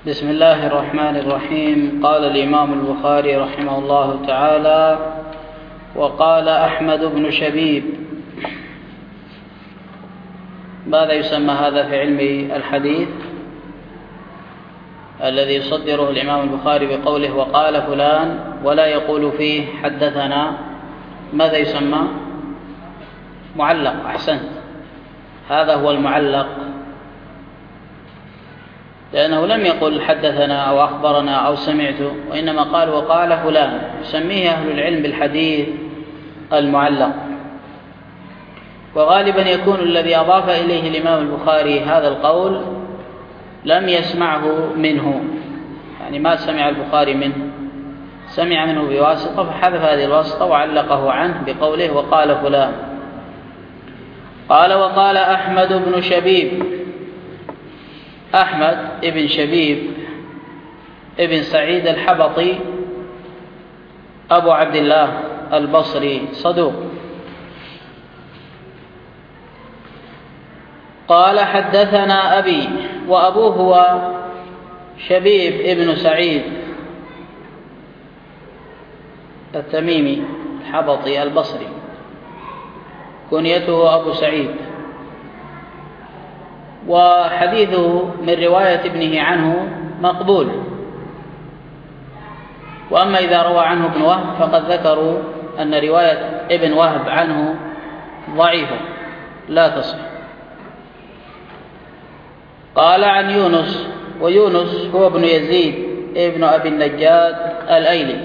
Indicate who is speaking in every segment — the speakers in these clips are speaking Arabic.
Speaker 1: بسم الله الرحمن الرحيم. قال الإمام البخاري رحمه الله تعالى: وقال أحمد بن شبيب. ماذا يسمى هذا في علم الحديث الذي يصدره الإمام البخاري بقوله وقال فلان ولا يقول فيه حدثنا؟ ماذا يسمى؟ معلق. أحسنت، هذا هو المعلق، لأنه لم يقل حدثنا أو أخبرنا أو سمعت، وإنما قال وقال فلان. يسميه أهل العلم بالحديث المعلق. وغالبا يكون الذي أضاف إليه الإمام البخاري هذا القول لم يسمعه منه، يعني ما سمع البخاري منه، سمع منه بواسطة فحذف هذه الواسطة وعلقه عنه بقوله وقال فلان. قال وقال أحمد بن شبيب. أحمد ابن شبيب ابن سعيد الحبطي أبو عبد الله البصري صدوق. قال حدثنا أبي، وأبوه هو شبيب ابن سعيد التميمي الحبطي البصري، كنيته أبو سعيد، وحديثه من رواية ابنه عنه مقبول. وأما إذا روى عنه ابن وهب فقد ذكروا أن رواية ابن وهب عنه ضعيفة لا تصح. قال عن يونس، ويونس هو ابن يزيد ابن أبي النجاد الأيلي.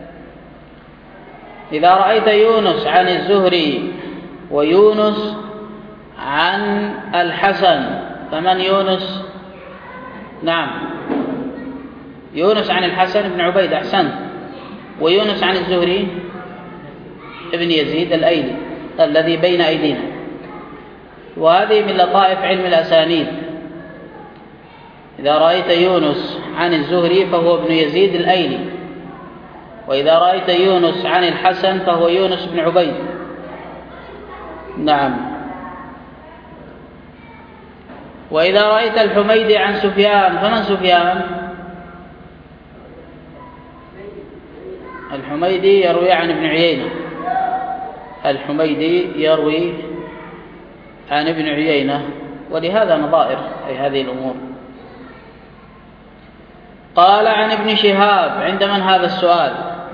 Speaker 1: إذا رأيت يونس عن الزهري ويونس عن الحسن فمن يونس؟ نعم، يونس عن الحسن بن عبيد. أحسنت. ويونس عن الزهري ابن يزيد الأيلي الذي بين أيدينا. وهذه من لطائف علم الأسانيد. إذا رأيت يونس عن الزهري فهو ابن يزيد الأيلي، وإذا رأيت يونس عن الحسن فهو يونس بن عبيد. نعم. وإذا رأيت الحميدي عن سفيان فمن سفيان؟ الحميدي يروي عن ابن عيينة. الحميدي يروي عن ابن عيينة، ولهذا نظائر أي هذه الأمور. قال عن ابن شهاب. عند من هذا السؤال؟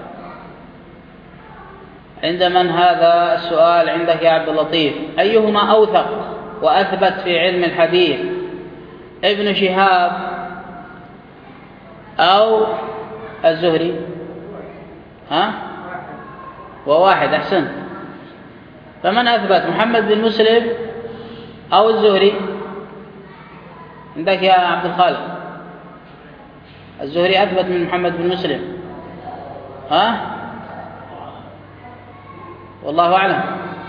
Speaker 1: عند من هذا السؤال عندك يا عبد اللطيف؟ أيهما أوثق وأثبت في علم الحديث، ابن شهاب أو الزهري؟ وواحد. أحسن. فمن أثبت، محمد بن مسلم أو الزهري؟ عندك يا عبد الخالق. الزهري أثبت من محمد بن مسلم. والله أعلم.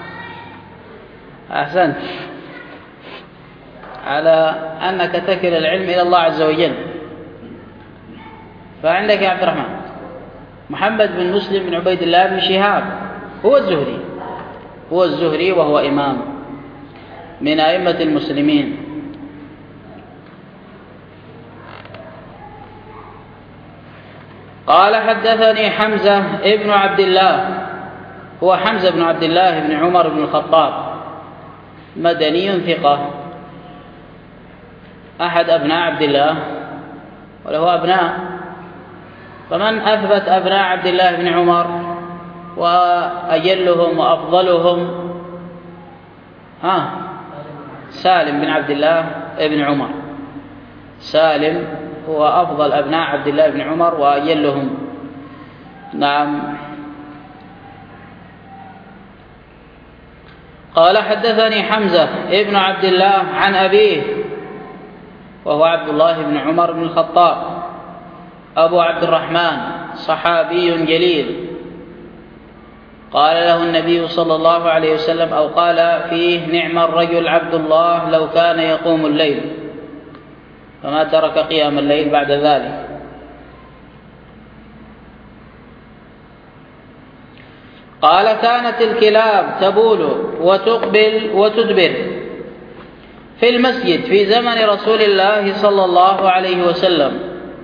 Speaker 1: أحسنت، على أنك تكل العلم إلى الله عز وجل. فعندك يا عبد الرحمن محمد بن مسلم بن عبيد الله بن شهاب هو الزهري، هو الزهري، وهو إمام من أئمة المسلمين. قال حدثني حمزة ابن عبد الله، هو حمزة بن عبد الله بن عمر بن الخطاب، مدني ثقة، أحد أبناء عبد الله، وله أبناء. فمن أثبت أبناء عبد الله بن عمر وأجلهم وأفضلهم سالم بن عبد الله بن عمر. سالم هو أفضل أبناء عبد الله بن عمر وأجلهم. نعم. قال حدثني حمزة ابن عبد الله عن أبيه، وهو عبد الله بن عمر بن الخطاب أبو عبد الرحمن، صحابي جليل. قال له النبي صلى الله عليه وسلم، أو قال فيه: نعم الرجل عبد الله لو كان يقوم الليل، فما ترك قيام الليل بعد ذلك. قال كانت الكلاب تبول وتقبل وتدبر في المسجد في زمن رسول الله صلى الله عليه وسلم،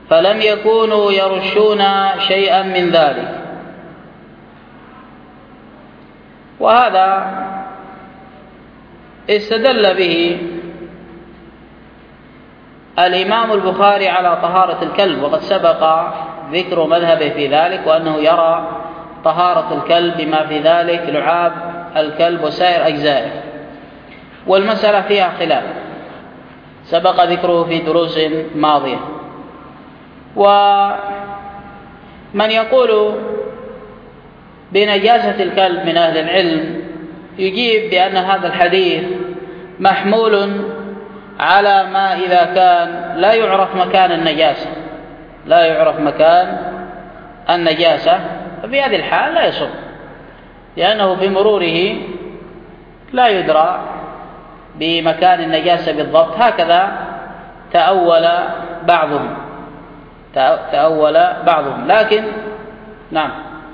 Speaker 1: فلم يكونوا يرشون شيئا من ذلك. وهذا استدل به الإمام البخاري على طهارة الكلب، وقد سبق ذكر مذهبه في ذلك، وأنه يرى طهارة الكلب بما في ذلك لعاب الكلب وسائر أجزائه، والمسألة فيها خلاف سبق ذكره في دروس ماضية. ومن يقول بنجاسة الكلب من أهل العلم يجيب بأن هذا الحديث محمول على ما إذا كان لا يعرف مكان النجاسة، ففي هذه الحال لا يصح، لأنه بمروره لا يدرى بمكان النجاسة بالضبط. هكذا تأول بعضهم، لكن نعم.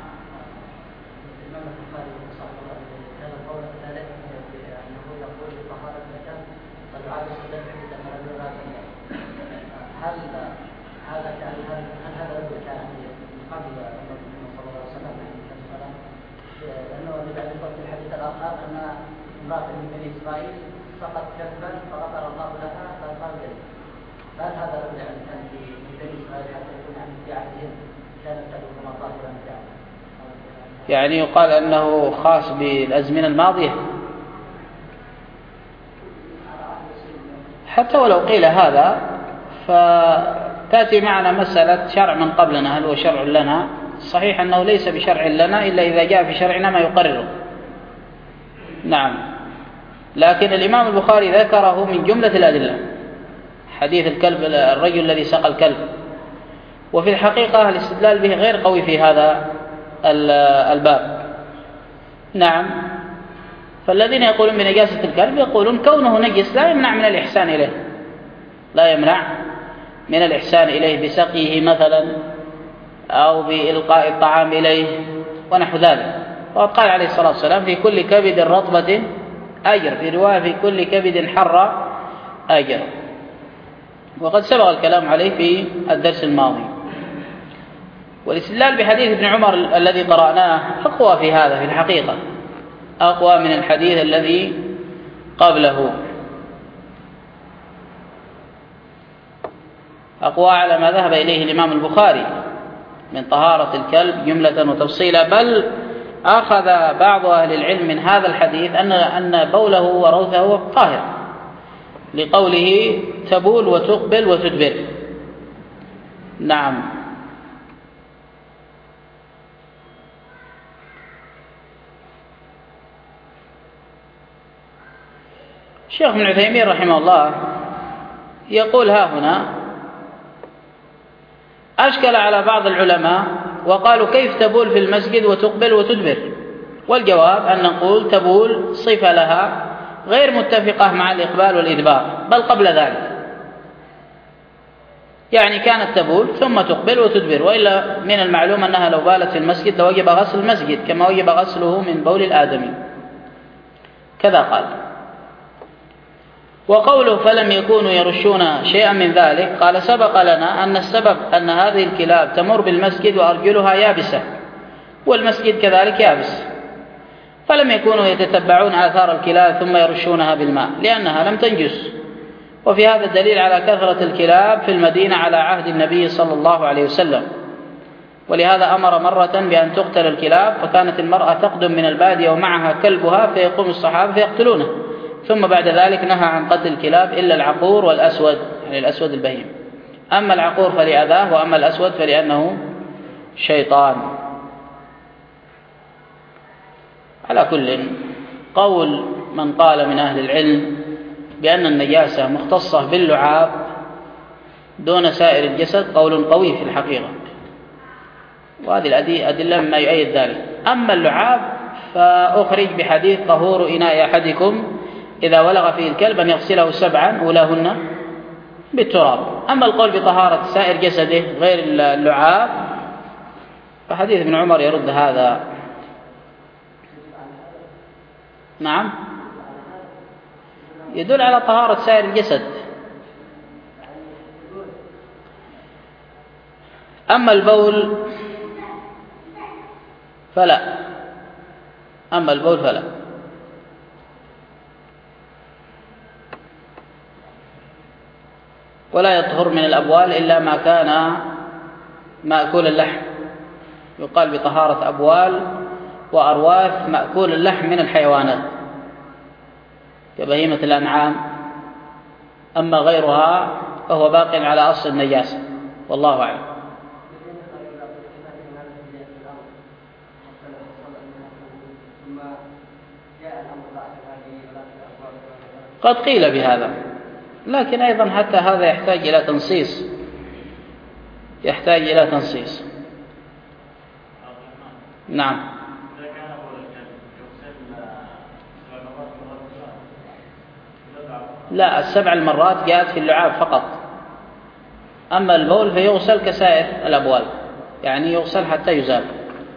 Speaker 1: يعني يقال أنه خاص بالأزمنة الماضية، حتى ولو قيل هذا فتأتي معنا مسألة شرع من قبلنا، هل هو شرع لنا؟ صحيح أنه ليس بشرع لنا إلا إذا جاء في شرعنا ما يقرره. نعم، لكن الإمام البخاري ذكره من جملة الأدلة، حديث الكلب، الرجل الذي سقى الكلب، وفي الحقيقة الاستدلال به غير قوي في هذا الباب. نعم، فالذين يقولون بنجاسة الكلب يقولون كونه نجس لا يمنع من الإحسان إليه بسقيه مثلا أو بإلقاء الطعام إليه ونحو ذلك. وقد قال عليه الصلاة والسلام في كل كبد رطبة أجر، في رواية في كل كبد حر أجر، وقد سبق الكلام عليه في الدرس الماضي. والاستدلال بحديث ابن عمر الذي قرأناه أقوى في هذا، في الحقيقة أقوى من الحديث الذي قبله، أقوى على ما ذهب إليه الإمام البخاري من طهارة الكلب جملة وتفصيلا. بل أخذ بعض أهل العلم من هذا الحديث أن بوله وروثه طاهر، لقوله تبول وتقبل وتدبر. نعم. الشيخ ابن عثيمين رحمه الله يقول ها هنا أشكل على بعض العلماء وقالوا كيف تبول في المسجد وتقبل وتدبر؟ والجواب أن نقول تبول صفة لها غير متفقة مع الإقبال والإدبار، بل قبل ذلك، يعني كانت تبول ثم تقبل وتدبر، وإلا من المعلوم أنها لو بالت في المسجد لوجب غسل المسجد كما وجب غسله من بول الآدمي، كذا قال. وقوله فلم يكونوا يرشون شيئا من ذلك، قال سبق لنا أن السبب أن هذه الكلاب تمر بالمسجد وأرجلها يابسة، والمسجد كذلك يابس، فلم يكونوا يتتبعون آثار الكلاب ثم يرشونها بالماء لأنها لم تنجس. وفي هذا الدليل على كثرة الكلاب في المدينة على عهد النبي صلى الله عليه وسلم، ولهذا أمر مرة بأن تقتل الكلاب، فكانت المرأة تقدم من البادية ومعها كلبها فيقوم الصحابة فيقتلونه، ثم بعد ذلك نهى عن قتل الكلاب إلا العقور والأسود، يعني الأسود البهيم، أما العقور فلأذاه، وأما الأسود فلأنه شيطان. على كل قول من قال من أهل العلم بأن النجاسة مختصة باللعاب دون سائر الجسد قول قوي في الحقيقة، وهذه الأدلة مما يؤيد ذلك. أما اللعاب فأخرج بحديث طهور إناء أحدكم إذا ولغ فيه الكلب أن يغسله 7 أولاهن بالتراب. أما القول بطهارة سائر جسده غير اللعاب فحديث ابن عمر يرد هذا. نعم، يدل على طهارة سائر الجسد. أما البول فلا، أما البول فلا. ولا يطهر من الأبوال إلا ما كان مأكول اللحم، يقال بطهارة أبوال وأرواث مأكول اللحم من الحيوانات كبهيمة الأنعام. أما غيرها فهو باق على أصل النجاسة، والله أعلم. قد قيل بهذا، لكن أيضا حتى هذا يحتاج إلى تنصيص، يحتاج إلى تنصيص. نعم. لا، السبع المرات جاءت في اللعاب فقط، أما البول فيغسل كسائر الأبوال، يعني يغسل حتى يزال.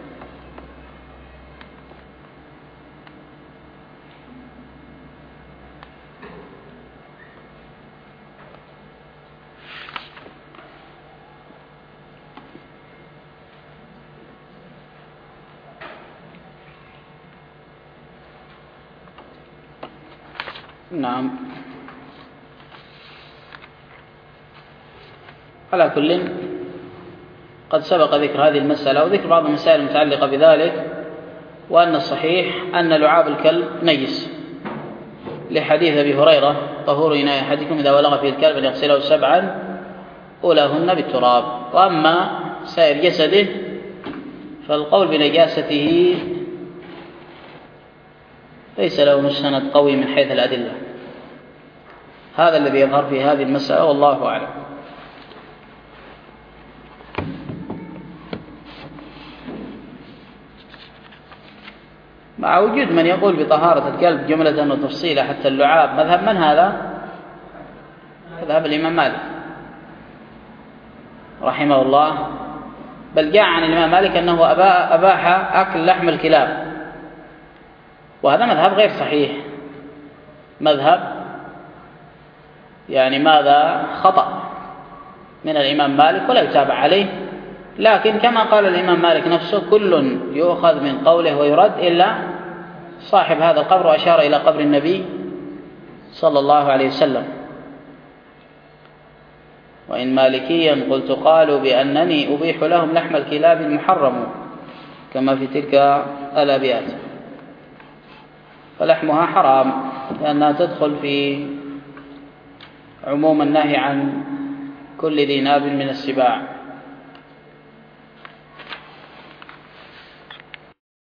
Speaker 1: نعم. على كل قد سبق ذكر هذه المسألة وذكر بعض المسائل المتعلقة بذلك، وأن الصحيح أن لعاب الكلب نجس، لحديث أبي هريرة: طهور إناء أحدكم إذا ولغ فيه الكلب يغسله 7 أولاهن بالتراب. وأما سائر جسده فالقول بنجاسته ليس له مستند قوي من حيث الأدلة. هذا الذي يظهر في هذه المسألة، والله أعلم. مع وجود من يقول بطهارة الكلب جملة وتفصيلا حتى اللعاب. مذهب من هذا؟ مذهب الإمام مالك رحمه الله، بل جاء عن الإمام مالك أنه أباح أكل لحم الكلاب، وهذا مذهب غير صحيح، مذهب يعني ماذا خطأ من الإمام مالك ولا يتابع عليه. لكن كما قال الإمام مالك نفسه: كل يؤخذ من قوله ويرد إلا صاحب هذا القبر، وأشار إلى قبر النبي صلى الله عليه وسلم. وإن مالكيا قلت قالوا بأنني أبيح لهم لحم الكلاب المحرم كما في تلك الأبيات، فلحمها حرام لأنها تدخل في عموم النهي عن كل ذي ناب من السباع.